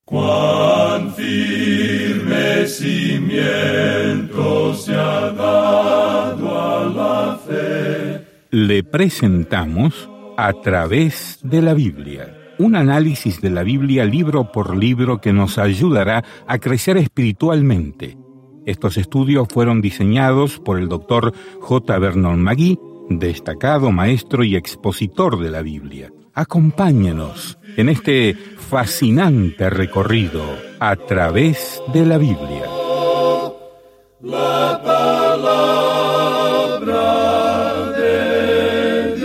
Cuán firme cimiento se ha dado a la fe. Le presentamos A través de la Biblia, un análisis de la Biblia libro por libro que nos ayudará a crecer espiritualmente. Estos estudios fueron diseñados por el Dr. J. Vernon McGee, destacado maestro y expositor de la Biblia. Acompáñenos en este fascinante recorrido a través de la Biblia. La palabra de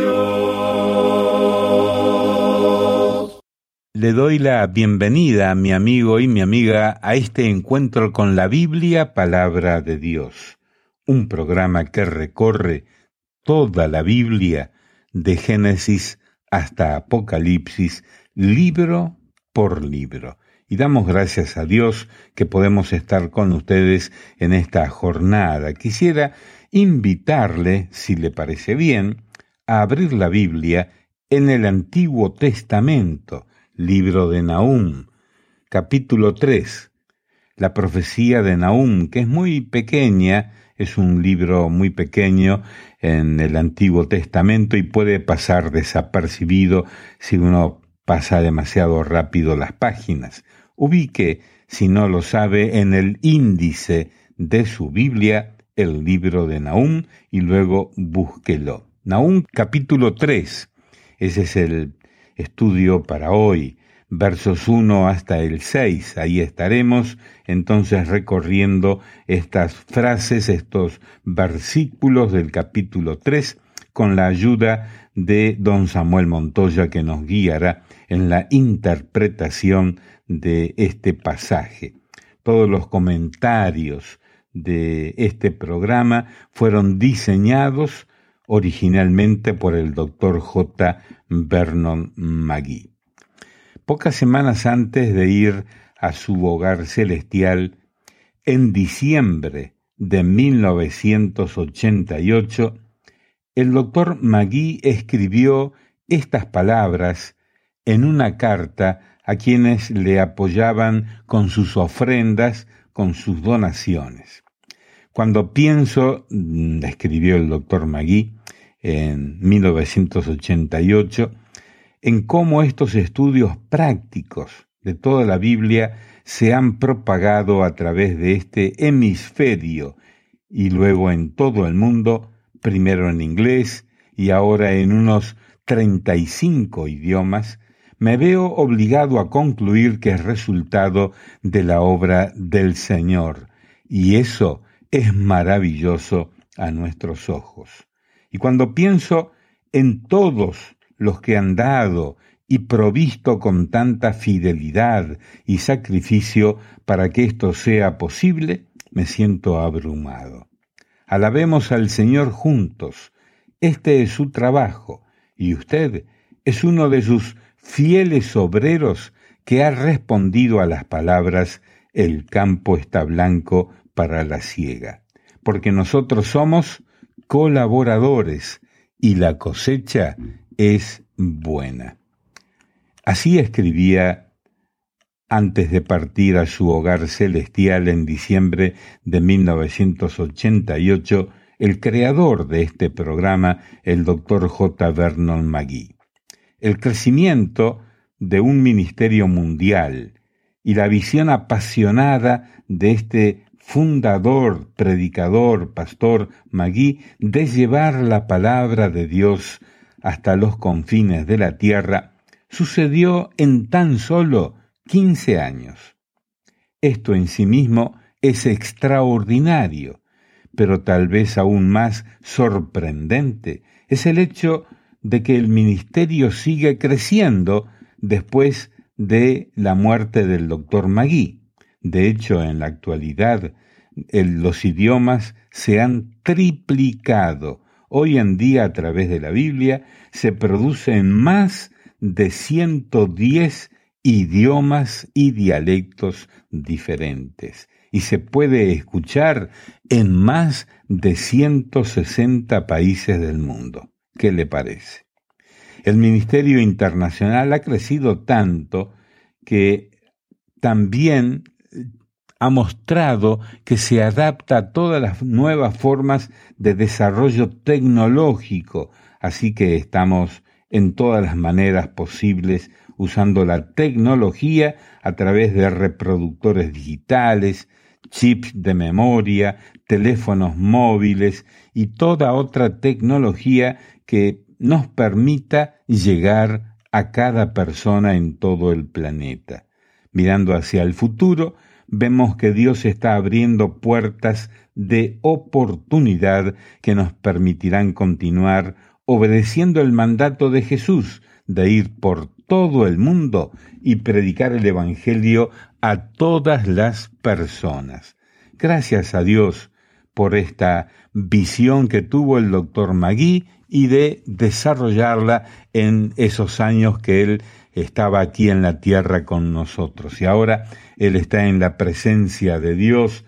Dios. Le doy la bienvenida a mi amigo y mi amiga a este encuentro con la Biblia, palabra de Dios. Un programa que recorre toda la Biblia, de Génesis hasta Apocalipsis, libro por libro. Y damos gracias a Dios que podemos estar con ustedes en esta jornada. Quisiera invitarle, si le parece bien, a abrir la Biblia en el Antiguo Testamento, libro de Nahum, capítulo 3. La profecía de Nahum, que es muy pequeña, es un libro muy pequeño en el Antiguo Testamento y puede pasar desapercibido si uno pasa demasiado rápido las páginas. Ubique, si no lo sabe, en el índice de su Biblia el libro de Nahum y luego búsquelo. Nahum capítulo 3, ese es el estudio para hoy. Versos 1 hasta el 6, ahí estaremos entonces recorriendo estas frases, estos versículos del capítulo 3, con la ayuda de don Samuel Montoya, que nos guiará en la interpretación de este pasaje. Todos los comentarios de este programa fueron diseñados originalmente por el Dr. J. Vernon McGee. Pocas semanas antes de ir a su hogar celestial, en diciembre de 1988, el doctor McGee escribió estas palabras en una carta a quienes le apoyaban con sus ofrendas, con sus donaciones. Cuando pienso, escribió el doctor McGee en 1988, en cómo estos estudios prácticos de toda la Biblia se han propagado a través de este hemisferio y luego en todo el mundo, primero en inglés y ahora en unos 35 idiomas, me veo obligado a concluir que es resultado de la obra del Señor, y eso es maravilloso a nuestros ojos. Y cuando pienso en todos los que han dado y provisto con tanta fidelidad y sacrificio para que esto sea posible, me siento abrumado. Alabemos al Señor juntos. Este es su trabajo, y usted es uno de sus fieles obreros que ha respondido a las palabras «El campo está blanco para la siega», porque nosotros somos colaboradores y la cosecha es buena. Así escribía antes de partir a su hogar celestial en diciembre de 1988 el creador de este programa, el Dr. J. Vernon McGee. El crecimiento de un ministerio mundial y la visión apasionada de este fundador, predicador, pastor McGee de llevar la palabra de Dios hasta los confines de la tierra, sucedió en tan solo 15 años. Esto en sí mismo es extraordinario, pero tal vez aún más sorprendente es el hecho de que el ministerio sigue creciendo después de la muerte del Dr. McGee. De hecho, en la actualidad, los idiomas se han triplicado. Hoy en día, a través de la Biblia, se producen más de 110 idiomas y dialectos diferentes, y se puede escuchar en más de 160 países del mundo. ¿Qué le parece? El Ministerio Internacional ha crecido tanto que también ha mostrado que se adapta a todas las nuevas formas de desarrollo tecnológico, así que estamos en todas las maneras posibles usando la tecnología a través de reproductores digitales, chips de memoria, teléfonos móviles y toda otra tecnología que nos permita llegar a cada persona en todo el planeta. Mirando hacia el futuro, vemos que Dios está abriendo puertas de oportunidad que nos permitirán continuar obedeciendo el mandato de Jesús de ir por todo el mundo y predicar el Evangelio a todas las personas. Gracias a Dios por esta visión que tuvo el doctor Magui y de desarrollarla en esos años que él estaba aquí en la tierra con nosotros. Y ahora él está en la presencia de Dios,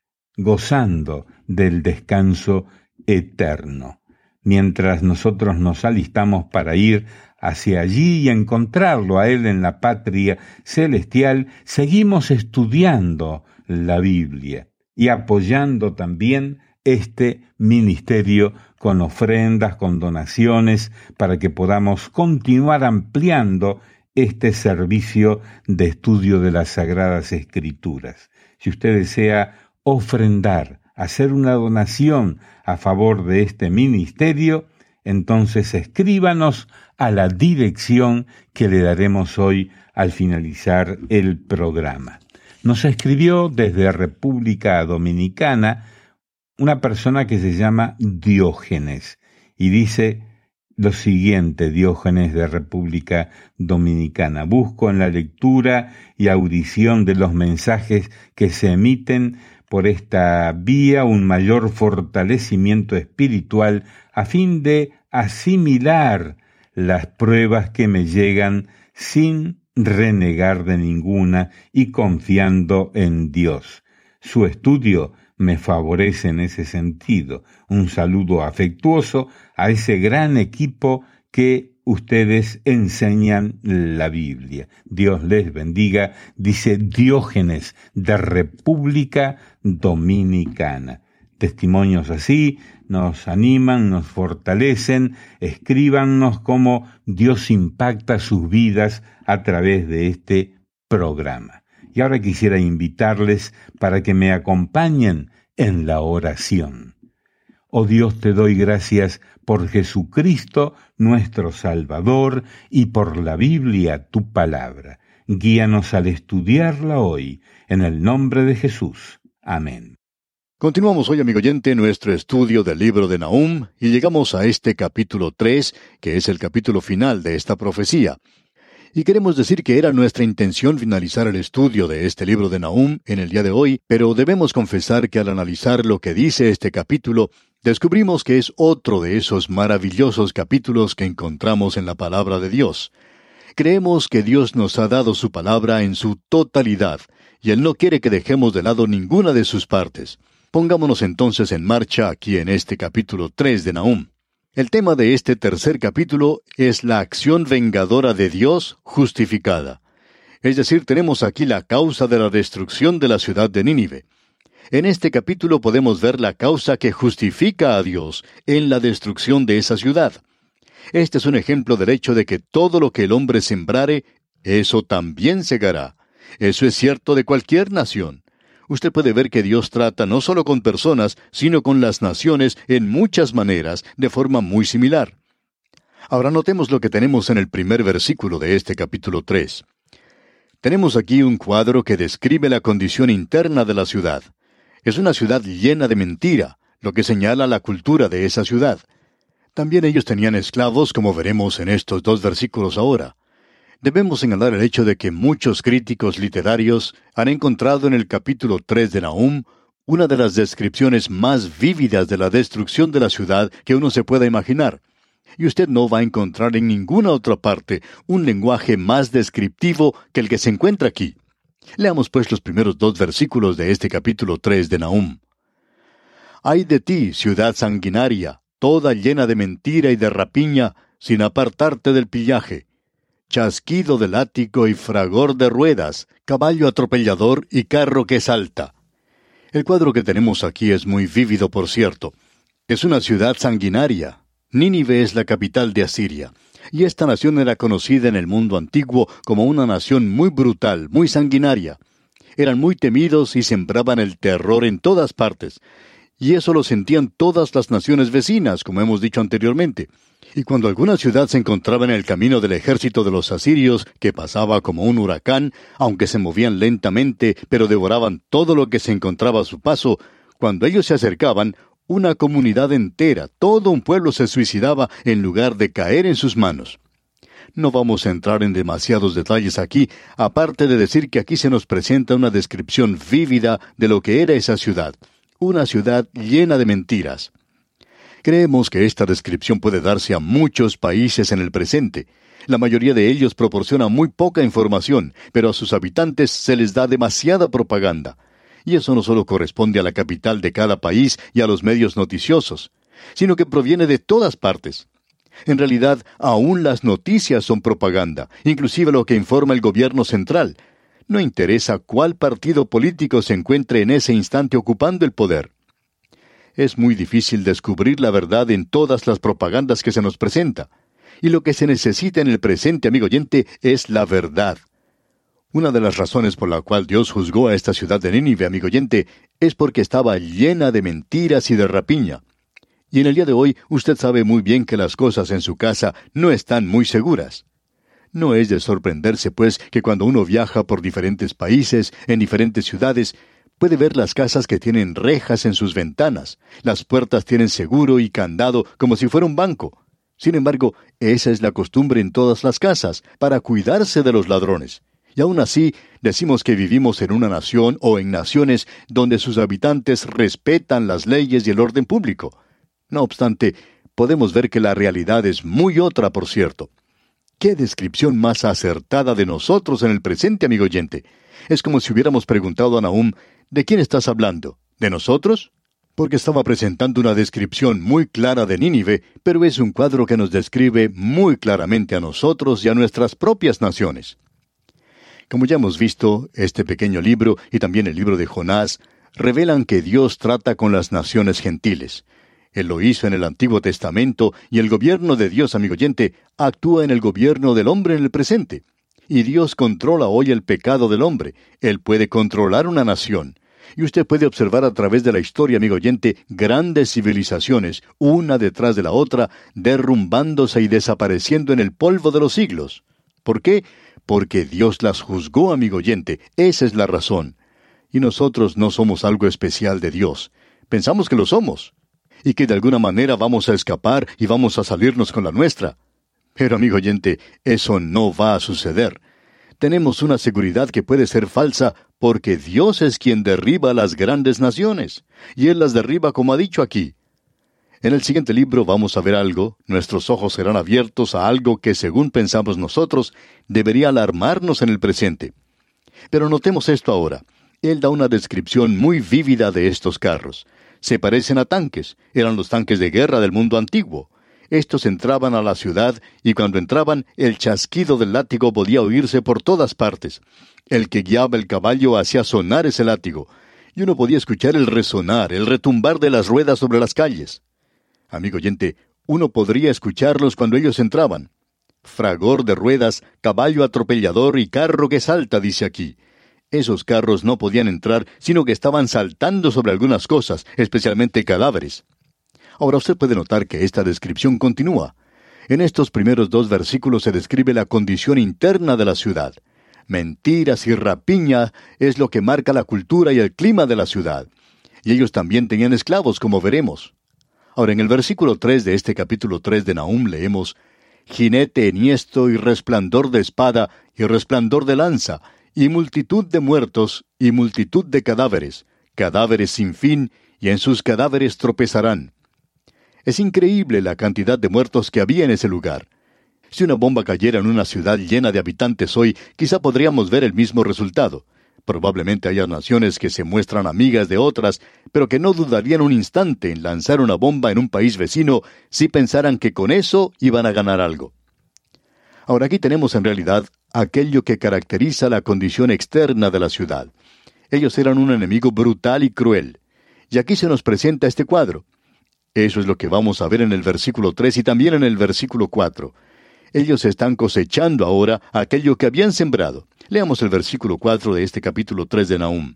gozando del descanso eterno. Mientras nosotros nos alistamos para ir hacia allí y encontrarlo a él en la patria celestial, seguimos estudiando la Biblia y apoyando también este ministerio con ofrendas, con donaciones, para que podamos continuar ampliando este servicio de estudio de las Sagradas Escrituras. Si usted desea ofrendar, hacer una donación a favor de este ministerio, entonces escríbanos a la dirección que le daremos hoy al finalizar el programa. Nos escribió desde República Dominicana una persona que se llama Diógenes y dice lo siguiente, Diógenes de República Dominicana: busco en la lectura y audición de los mensajes que se emiten por esta vía un mayor fortalecimiento espiritual a fin de asimilar las pruebas que me llegan sin renegar de ninguna y confiando en Dios. Su estudio me favorece en ese sentido. Un saludo afectuoso a ese gran equipo que ustedes enseñan la Biblia. Dios les bendiga, dice Diógenes de República Dominicana. Testimonios así nos animan, nos fortalecen. Escríbanos cómo Dios impacta sus vidas a través de este programa. Y ahora quisiera invitarles para que me acompañen en la oración. Oh Dios, te doy gracias por Jesucristo, nuestro Salvador, y por la Biblia, tu palabra. Guíanos al estudiarla hoy, en el nombre de Jesús. Amén. Continuamos hoy, amigo oyente, nuestro estudio del libro de Nahum, y llegamos a este capítulo 3, que es el capítulo final de esta profecía. Y queremos decir que era nuestra intención finalizar el estudio de este libro de Nahum en el día de hoy, pero debemos confesar que al analizar lo que dice este capítulo, descubrimos que es otro de esos maravillosos capítulos que encontramos en la palabra de Dios. Creemos que Dios nos ha dado su palabra en su totalidad, y Él no quiere que dejemos de lado ninguna de sus partes. Pongámonos entonces en marcha aquí en este capítulo 3 de Nahum. El tema de este tercer capítulo es la acción vengadora de Dios justificada. Es decir, tenemos aquí la causa de la destrucción de la ciudad de Nínive. En este capítulo podemos ver la causa que justifica a Dios en la destrucción de esa ciudad. Este es un ejemplo del hecho de que todo lo que el hombre sembrare, eso también segará. Eso es cierto de cualquier nación. Usted puede ver que Dios trata no solo con personas, sino con las naciones en muchas maneras, de forma muy similar. Ahora notemos lo que tenemos en el primer versículo de este capítulo 3. Tenemos aquí un cuadro que describe la condición interna de la ciudad. Es una ciudad llena de mentira, lo que señala la cultura de esa ciudad. También ellos tenían esclavos, como veremos en estos dos versículos ahora. Debemos señalar el hecho de que muchos críticos literarios han encontrado en el capítulo 3 de Nahum una de las descripciones más vívidas de la destrucción de la ciudad que uno se pueda imaginar. Y usted no va a encontrar en ninguna otra parte un lenguaje más descriptivo que el que se encuentra aquí. Leamos pues los primeros dos versículos de este capítulo 3 de Nahum. Ay de ti, ciudad sanguinaria, toda llena de mentira y de rapiña, sin apartarte del pillaje. chasquido de látigo y fragor de ruedas, caballo atropellador y carro que salta. El cuadro que tenemos aquí es muy vívido, por cierto. Es una ciudad sanguinaria. Nínive es la capital de Asiria, y esta nación era conocida en el mundo antiguo como una nación muy brutal, muy sanguinaria. Eran muy temidos y sembraban el terror en todas partes. Y eso lo sentían todas las naciones vecinas, como hemos dicho anteriormente. Y cuando alguna ciudad se encontraba en el camino del ejército de los asirios, que pasaba como un huracán, aunque se movían lentamente, pero devoraban todo lo que se encontraba a su paso, cuando ellos se acercaban, una comunidad entera, todo un pueblo se suicidaba en lugar de caer en sus manos. No vamos a entrar en demasiados detalles aquí, aparte de decir que aquí se nos presenta una descripción vívida de lo que era esa ciudad, una ciudad llena de mentiras. Creemos que esta descripción puede darse a muchos países en el presente. La mayoría de ellos proporciona muy poca información, pero a sus habitantes se les da demasiada propaganda. Y eso no solo corresponde a la capital de cada país y a los medios noticiosos, sino que proviene de todas partes. En realidad, aún las noticias son propaganda, inclusive lo que informa el gobierno central. No interesa cuál partido político se encuentre en ese instante ocupando el poder. Es muy difícil descubrir la verdad en todas las propagandas que se nos presenta. Y lo que se necesita en el presente, amigo oyente, es la verdad. Una de las razones por la cual Dios juzgó a esta ciudad de Nínive, amigo oyente, es porque estaba llena de mentiras y de rapiña. Y en el día de hoy, usted sabe muy bien que las cosas en su casa no están muy seguras. No es de sorprenderse, pues, que cuando uno viaja por diferentes países, en diferentes ciudades, puede ver las casas que tienen rejas en sus ventanas. Las puertas tienen seguro y candado como si fuera un banco. Sin embargo, esa es la costumbre en todas las casas, para cuidarse de los ladrones. Y aún así, decimos que vivimos en una nación o en naciones donde sus habitantes respetan las leyes y el orden público. No obstante, podemos ver que la realidad es muy otra, por cierto. ¡Qué descripción más acertada de nosotros en el presente, amigo oyente! Es como si hubiéramos preguntado a Nahum, ¿de quién estás hablando? ¿De nosotros? Porque estaba presentando una descripción muy clara de Nínive, pero es un cuadro que nos describe muy claramente a nosotros y a nuestras propias naciones. Como ya hemos visto, este pequeño libro y también el libro de Jonás revelan que Dios trata con las naciones gentiles. Él lo hizo en el Antiguo Testamento y el gobierno de Dios, amigo oyente, actúa en el gobierno del hombre en el presente. Y Dios controla hoy el pecado del hombre. Él puede controlar una nación. Y usted puede observar a través de la historia, amigo oyente, grandes civilizaciones, una detrás de la otra, derrumbándose y desapareciendo en el polvo de los siglos. ¿Por qué? Porque Dios las juzgó, amigo oyente. Esa es la razón. Y nosotros no somos algo especial de Dios. Pensamos que lo somos. Y que de alguna manera vamos a escapar y vamos a salirnos con la nuestra. Pero, amigo oyente, eso no va a suceder. Tenemos una seguridad que puede ser falsa porque Dios es quien derriba a las grandes naciones. Y Él las derriba como ha dicho aquí. En el siguiente libro vamos a ver algo, nuestros ojos serán abiertos a algo que, según pensamos nosotros, debería alarmarnos en el presente. Pero notemos esto ahora. Él da una descripción muy vívida de estos carros. Se parecen a tanques, eran los tanques de guerra del mundo antiguo. Estos entraban a la ciudad, y cuando entraban, el chasquido del látigo podía oírse por todas partes. El que guiaba el caballo hacía sonar ese látigo, y uno podía escuchar el resonar, el retumbar de las ruedas sobre las calles. Amigo oyente, uno podría escucharlos cuando ellos entraban. Fragor de ruedas, caballo atropellador y carro que salta, dice aquí. Esos carros no podían entrar, sino que estaban saltando sobre algunas cosas, especialmente cadáveres. Ahora usted puede notar que esta descripción continúa. En estos primeros 2 versículos se describe la condición interna de la ciudad. Mentiras y rapiña es lo que marca la cultura y el clima de la ciudad. Y ellos también tenían esclavos, como veremos. Ahora, en el versículo 3 de este capítulo 3 de Nahum leemos: jinete enhiesto y resplandor de espada y resplandor de lanza, y multitud de muertos y multitud de cadáveres, cadáveres sin fin, y en sus cadáveres tropezarán. Es increíble la cantidad de muertos que había en ese lugar. Si una bomba cayera en una ciudad llena de habitantes hoy, quizá podríamos ver el mismo resultado. Probablemente haya naciones que se muestran amigas de otras, pero que no dudarían un instante en lanzar una bomba en un país vecino si pensaran que con eso iban a ganar algo. Ahora aquí tenemos en realidad aquello que caracteriza la condición externa de la ciudad. Ellos eran un enemigo brutal y cruel. Y aquí se nos presenta este cuadro. Eso es lo que vamos a ver en el versículo 3 y también en el versículo 4. Ellos están cosechando ahora aquello que habían sembrado. Leamos el versículo 4 de este capítulo 3 de Nahum.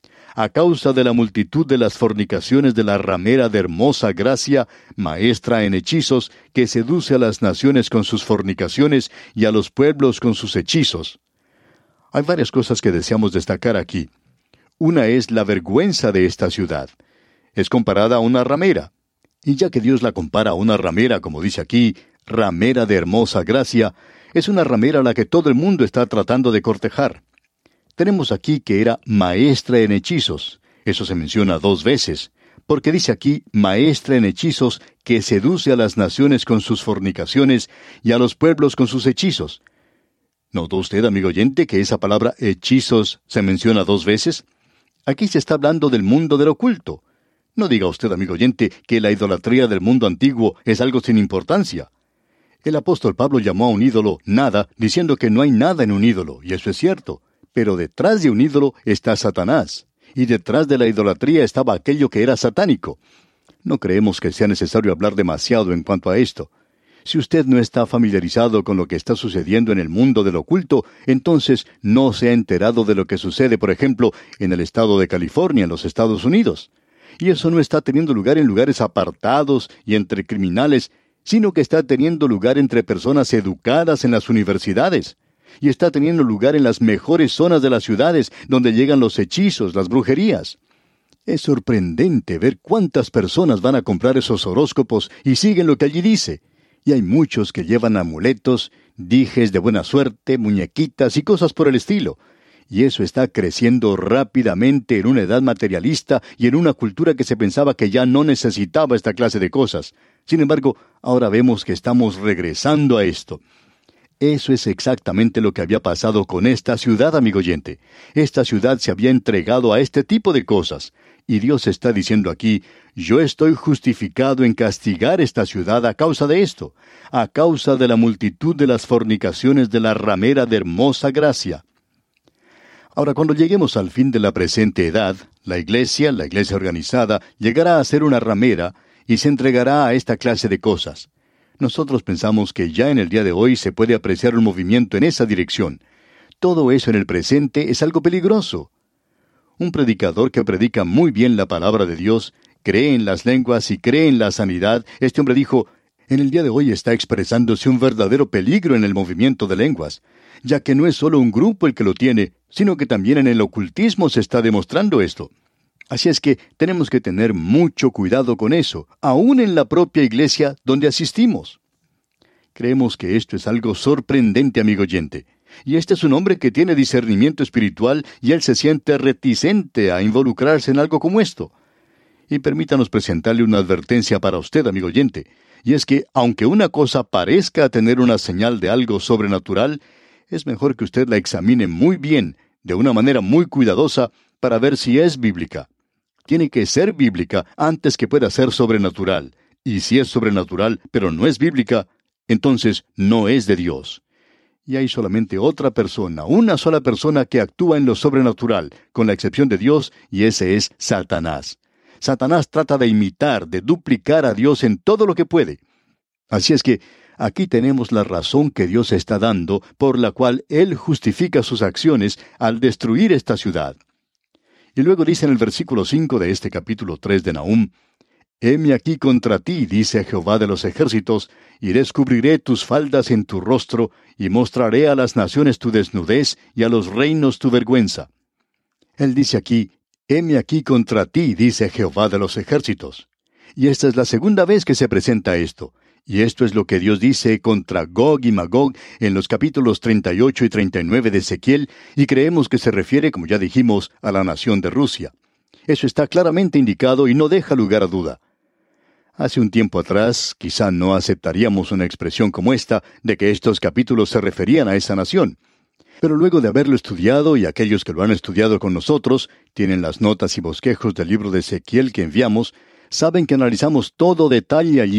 A causa de la multitud de las fornicaciones de la ramera de hermosa gracia, maestra en hechizos, que seduce a las naciones con sus fornicaciones y a los pueblos con sus hechizos. Hay varias cosas que deseamos destacar aquí. Una es la vergüenza de esta ciudad. Es comparada a una ramera. Y ya que Dios la compara a una ramera, como dice aquí, ramera de hermosa gracia, es una ramera a la que todo el mundo está tratando de cortejar. Tenemos aquí que era maestra en hechizos. Eso se menciona 2 veces, porque dice aquí, maestra en hechizos, que seduce a las naciones con sus fornicaciones y a los pueblos con sus hechizos. ¿Notó usted, amigo oyente, que esa palabra hechizos se menciona 2 veces? Aquí se está hablando del mundo del oculto. No diga usted, amigo oyente, que la idolatría del mundo antiguo es algo sin importancia. El apóstol Pablo llamó a un ídolo nada, diciendo que no hay nada en un ídolo, y eso es cierto. Pero detrás de un ídolo está Satanás, y detrás de la idolatría estaba aquello que era satánico. No creemos que sea necesario hablar demasiado en cuanto a esto. Si usted no está familiarizado con lo que está sucediendo en el mundo del oculto, entonces no se ha enterado de lo que sucede, por ejemplo, en el estado de California, en los Estados Unidos. Y eso no está teniendo lugar en lugares apartados y entre criminales, sino que está teniendo lugar entre personas educadas en las universidades. Y está teniendo lugar en las mejores zonas de las ciudades, donde llegan los hechizos, las brujerías. Es sorprendente ver cuántas personas van a comprar esos horóscopos y siguen lo que allí dice. Y hay muchos que llevan amuletos, dijes de buena suerte, muñequitas y cosas por el estilo. Y eso está creciendo rápidamente en una edad materialista y en una cultura que se pensaba que ya no necesitaba esta clase de cosas. Sin embargo, ahora vemos que estamos regresando a esto. Eso es exactamente lo que había pasado con esta ciudad, amigo oyente. Esta ciudad se había entregado a este tipo de cosas. Y Dios está diciendo aquí, yo estoy justificado en castigar esta ciudad a causa de esto, a causa de la multitud de las fornicaciones de la ramera de hermosa gracia. Ahora, cuando lleguemos al fin de la presente edad, la iglesia organizada, llegará a ser una ramera y se entregará a esta clase de cosas. Nosotros pensamos que ya en el día de hoy se puede apreciar un movimiento en esa dirección. Todo eso en el presente es algo peligroso. Un predicador que predica muy bien la palabra de Dios, cree en las lenguas y cree en la sanidad, este hombre dijo, en el día de hoy está expresándose un verdadero peligro en el movimiento de lenguas, ya que no es solo un grupo el que lo tiene, sino que también en el ocultismo se está demostrando esto. Así es que tenemos que tener mucho cuidado con eso, aún en la propia iglesia donde asistimos. Creemos que esto es algo sorprendente, amigo oyente. Y este es un hombre que tiene discernimiento espiritual y él se siente reticente a involucrarse en algo como esto. Y permítanos presentarle una advertencia para usted, amigo oyente. Y es que, aunque una cosa parezca tener una señal de algo sobrenatural, es mejor que usted la examine muy bien, de una manera muy cuidadosa, para ver si es bíblica. Tiene que ser bíblica antes que pueda ser sobrenatural. Y si es sobrenatural, pero no es bíblica, entonces no es de Dios. Y hay solamente otra persona, una sola persona que actúa en lo sobrenatural, con la excepción de Dios, y ese es Satanás. Satanás trata de imitar, de duplicar a Dios en todo lo que puede. Así es que aquí tenemos la razón que Dios está dando, por la cual Él justifica sus acciones al destruir esta ciudad. Y luego dice en el versículo 5 de este capítulo 3 de Nahum, «Heme aquí contra ti, dice Jehová de los ejércitos, y descubriré tus faldas en tu rostro, y mostraré a las naciones tu desnudez, y a los reinos tu vergüenza». Él dice aquí, «Heme aquí contra ti, dice Jehová de los ejércitos». Y esta es la segunda vez que se presenta esto. Y esto es lo que Dios dice contra Gog y Magog en los capítulos 38 y 39 de Ezequiel, y creemos que se refiere, como ya dijimos, a la nación de Rusia. Eso está claramente indicado y no deja lugar a duda. Hace un tiempo atrás, quizá no aceptaríamos una expresión como esta, de que estos capítulos se referían a esa nación. Pero luego de haberlo estudiado, y aquellos que lo han estudiado con nosotros, tienen las notas y bosquejos del libro de Ezequiel que enviamos, saben que analizamos todo detalle allí,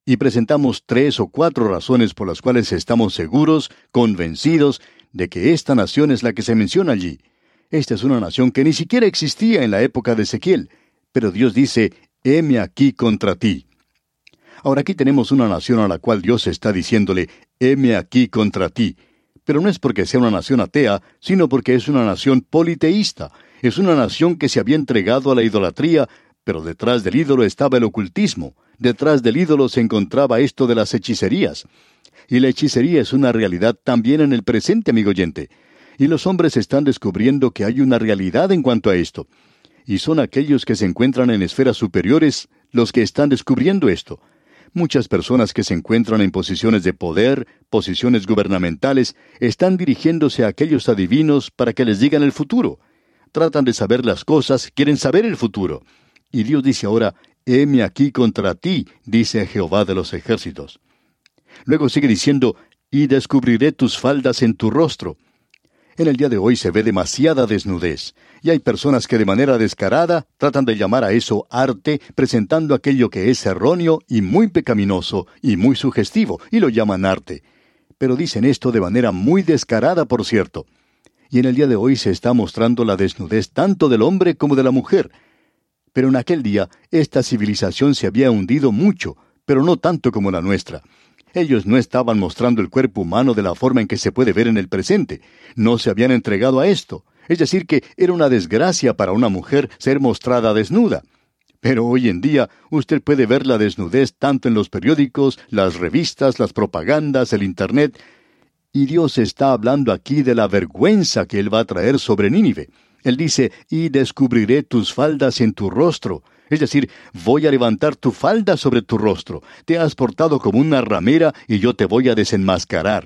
y presentamos 3 o 4 razones por las cuales estamos seguros, convencidos, de que esta nación es la que se menciona allí. Esta es una nación que ni siquiera existía en la época de Ezequiel, pero Dios dice, heme aquí contra ti. Ahora aquí tenemos una nación a la cual Dios está diciéndole, heme aquí contra ti. Pero no es porque sea una nación atea, sino porque es una nación politeísta. Es una nación que se había entregado a la idolatría, pero detrás del ídolo estaba el ocultismo. Detrás del ídolo se encontraba esto de las hechicerías. Y la hechicería es una realidad también en el presente, amigo oyente. Y los hombres están descubriendo que hay una realidad en cuanto a esto. Y son aquellos que se encuentran en esferas superiores los que están descubriendo esto. Muchas personas que se encuentran en posiciones de poder, posiciones gubernamentales, están dirigiéndose a aquellos adivinos para que les digan el futuro. Tratan de saber las cosas, quieren saber el futuro. Y Dios dice ahora, heme aquí contra ti, dice Jehová de los ejércitos. Luego sigue diciendo, y descubriré tus faldas en tu rostro. En el día de hoy se ve demasiada desnudez, y hay personas que de manera descarada tratan de llamar a eso arte, presentando aquello que es erróneo y muy pecaminoso y muy sugestivo, y lo llaman arte. Pero dicen esto de manera muy descarada, por cierto. Y en el día de hoy se está mostrando la desnudez tanto del hombre como de la mujer. Pero en aquel día, esta civilización se había hundido mucho, pero no tanto como la nuestra. Ellos no estaban mostrando el cuerpo humano de la forma en que se puede ver en el presente. No se habían entregado a esto. Es decir, que era una desgracia para una mujer ser mostrada desnuda. Pero hoy en día usted puede ver la desnudez tanto en los periódicos, las revistas, las propagandas, el Internet. Y Dios está hablando aquí de la vergüenza que Él va a traer sobre Nínive. Él dice, y descubriré tus faldas en tu rostro. Es decir, voy a levantar tu falda sobre tu rostro. Te has portado como una ramera y yo te voy a desenmascarar.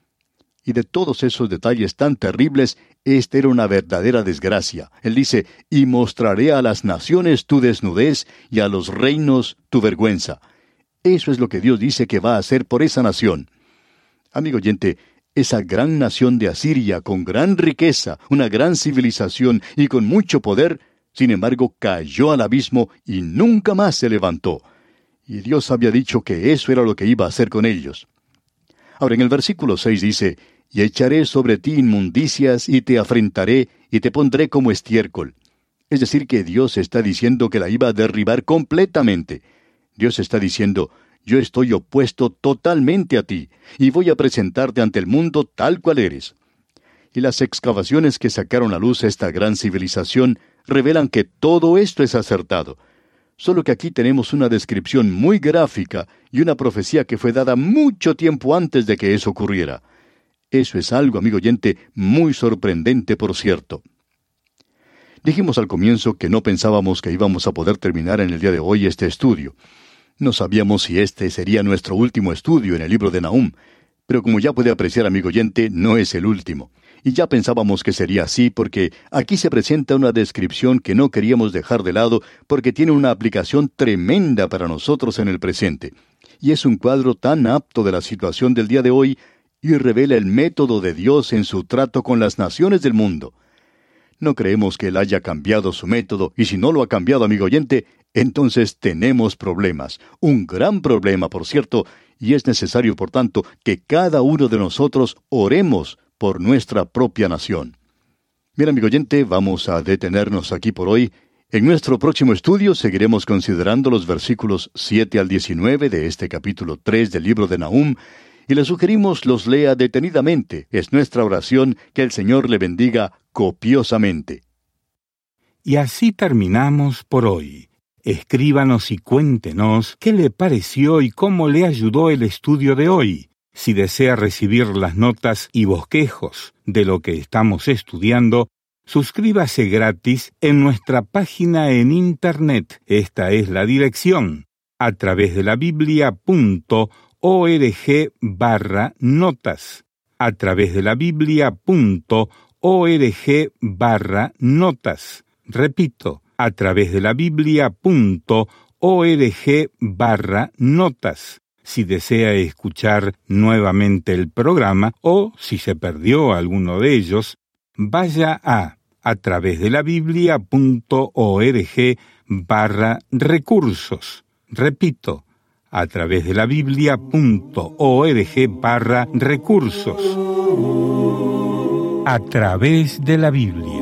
Y de todos esos detalles tan terribles, esta era una verdadera desgracia. Él dice, y mostraré a las naciones tu desnudez y a los reinos tu vergüenza. Eso es lo que Dios dice que va a hacer por esa nación. Amigo oyente, esa gran nación de Asiria, con gran riqueza, una gran civilización y con mucho poder, sin embargo, cayó al abismo y nunca más se levantó. Y Dios había dicho que eso era lo que iba a hacer con ellos. Ahora, en el versículo 6 dice, y echaré sobre ti inmundicias y te afrentaré y te pondré como estiércol. Es decir, que Dios está diciendo que la iba a derribar completamente. Dios está diciendo, yo estoy opuesto totalmente a ti, y voy a presentarte ante el mundo tal cual eres. Y las excavaciones que sacaron a luz esta gran civilización revelan que todo esto es acertado. Solo que aquí tenemos una descripción muy gráfica y una profecía que fue dada mucho tiempo antes de que eso ocurriera. Eso es algo, amigo oyente, muy sorprendente, por cierto. Dijimos al comienzo que no pensábamos que íbamos a poder terminar en el día de hoy este estudio. No sabíamos si este sería nuestro último estudio en el libro de Nahum, pero como ya puede apreciar, amigo oyente, no es el último. Y ya pensábamos que sería así porque aquí se presenta una descripción que no queríamos dejar de lado porque tiene una aplicación tremenda para nosotros en el presente. Y es un cuadro tan apto de la situación del día de hoy y revela el método de Dios en su trato con las naciones del mundo. No creemos que Él haya cambiado su método, y si no lo ha cambiado, amigo oyente, entonces tenemos problemas. Un gran problema, por cierto, y es necesario, por tanto, que cada uno de nosotros oremos por nuestra propia nación. Bien, amigo oyente, vamos a detenernos aquí por hoy. En nuestro próximo estudio seguiremos considerando los versículos 7 al 19 de este capítulo 3 del libro de Nahum, y le sugerimos los lea detenidamente. Es nuestra oración que el Señor le bendiga copiosamente. Y así terminamos por hoy. Escríbanos y cuéntenos qué le pareció y cómo le ayudó el estudio de hoy. Si desea recibir las notas y bosquejos de lo que estamos estudiando, suscríbase gratis en nuestra página en Internet. Esta es la dirección, atravesdelabiblia.org/notas. atravesdelabiblia.org/notas. Repito, atravesdelabiblia.org/notas. Si desea escuchar nuevamente el programa o si se perdió alguno de ellos, vaya a atravesdelabiblia.org/recursos. Repito, a través de la biblia.org/recursos. A través de la Biblia.